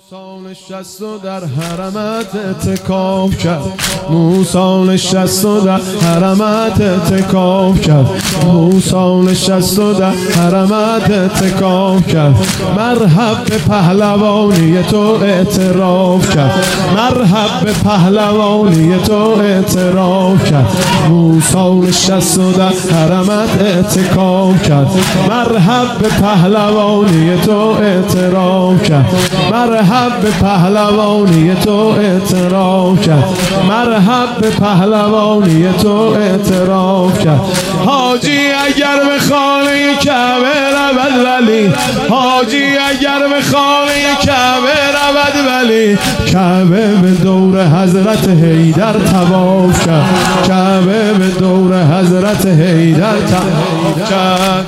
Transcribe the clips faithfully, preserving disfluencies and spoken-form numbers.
موسی نشست و در حرمت اعتکاف کرد. موسی نشست و در حرمت اعتکاف کرد. موسی نشست و در حرمت اعتکاف کرد. مرحب به پهلوانی تو اعتراف کرد. مرحب به پهلوانی تو اعتراف کرد. موسی نشست و در حرمت اعتکاف کرد. مرحب به پهلوانی تو اعتراف کرد. مرحب به پهلوانی تو اعتراف کرد. مرحب به پهلوانی تو اعتراف کرد. حاجی اگر به خانه کعبه رود ولی، حاجی اگر به خانه کعبه رود ولی، کعبه به دور حضرت حیدر طواف کرد. کعبه به دور حضرت حیدر طواف کرد.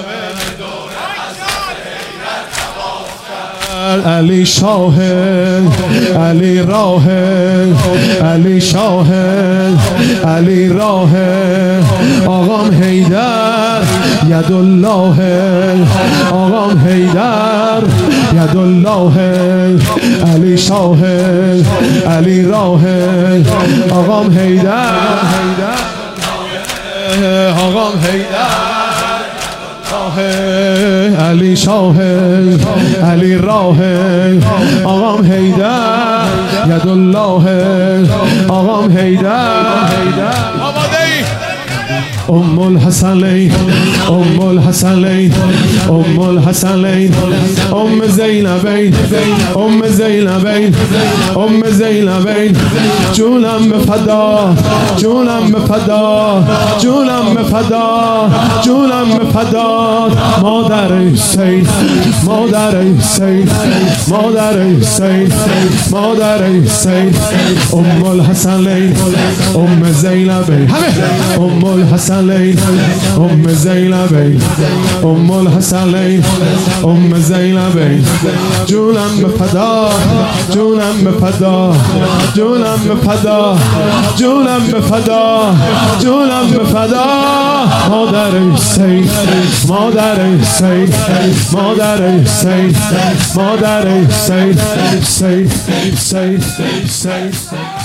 علی شاهد، علی راهد، علی شاهد، علی راهد، آقام حیدر یدالله، آقام حیدر یدالله، علی شاهد، علی راهد، آقام حیدر، آقام حیدر علی شاهد، علی راهد، آقام حیدر یدالله، آقام حیدر. ام الحسنین، ام الحسنین، ام الحسنین، ام زینبین، ام زینبین، ام زینبین، جونم به فدا، جونم به فدا، جونم به فدا، جونم به فدا، مادر حسین، مادر حسین، مادر حسین، مادر حسین، ام الحسنین، ام زینبین، ام الحسنین، ام زینبین، ام الحسنین، ام زینبین، جونم به فدا، جونم به فدا، جونم به فدا، جونم به فدا، جونم به فدا، مادر حسین، مادر حسین، مادر حسین، مادر حسین، حسین، حسین، حسین.